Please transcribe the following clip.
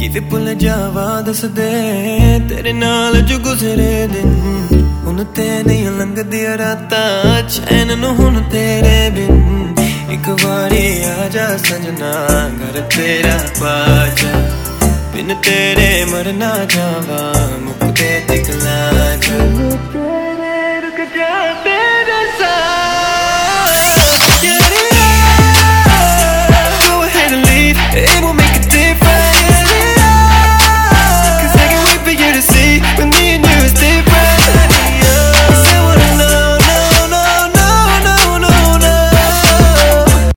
किवे भुल जावा दस दे तेरे नाल जो गुजरे दिन हुण ते नहीं लंघदी रातां चैन नूं हुण तेरे बिन एक बारी आजा सजना घर तेरा पाजा बिन तेरे मरना जावा मुकदे दिखला जा।